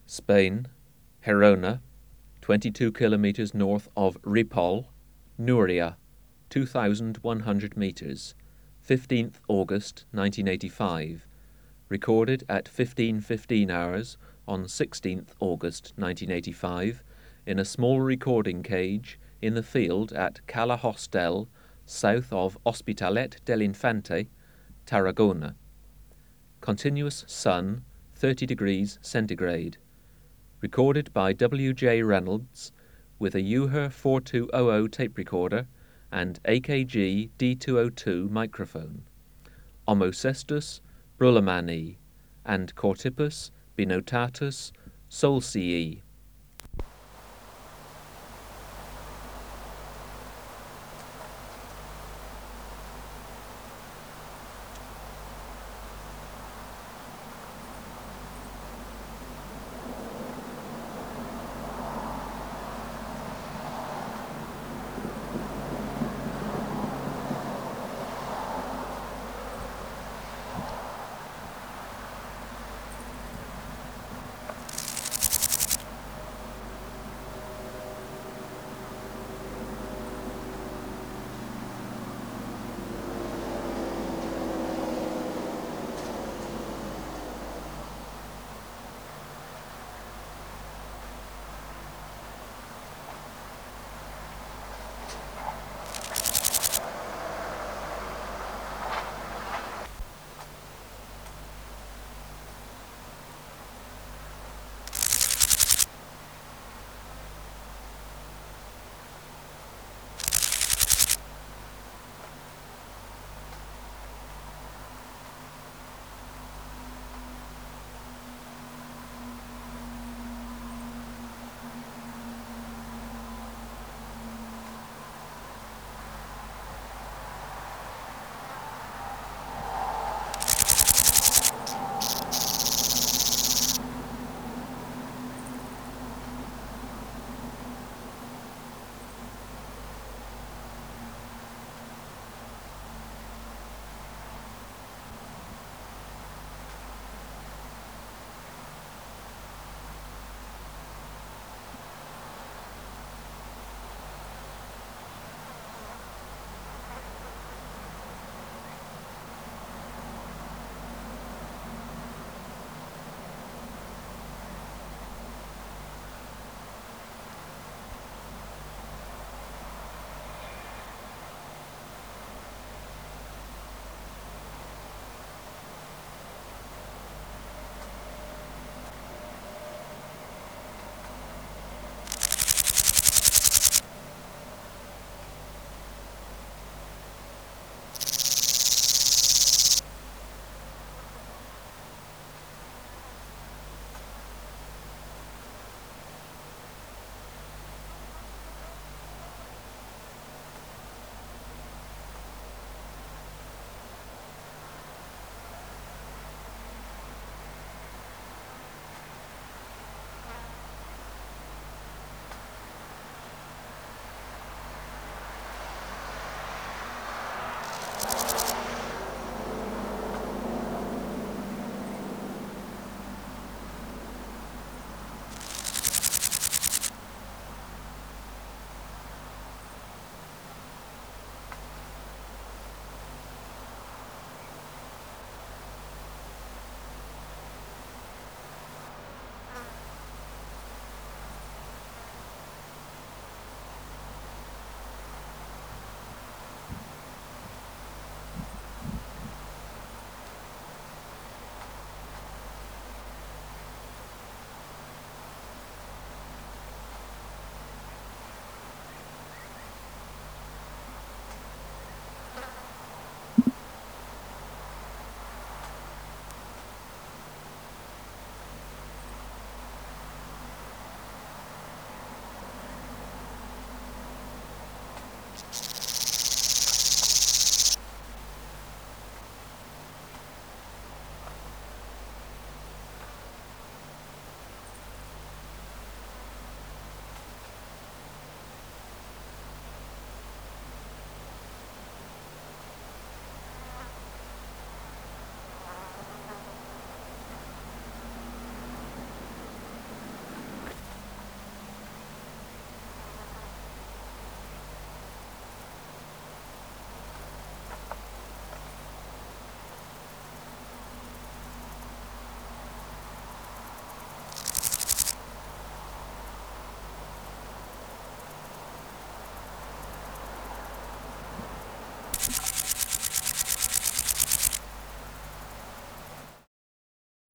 Spain, Gerona, 22 kilometers north of Ripoll, Núria, 2,100 meters, 15th August 1985, recorded at 15:15 hours on 16th August 1985 in a small recording cage in the field at Cala Hostel, south of Hospitalet del Infante, Tarragona. Continuous sun, 30 degrees centigrade. Recorded by W.J. Reynolds with a Uher 4200 tape recorder and AKG D202 microphone. Homocestus brullemanii and Cortypus binotatus solcii.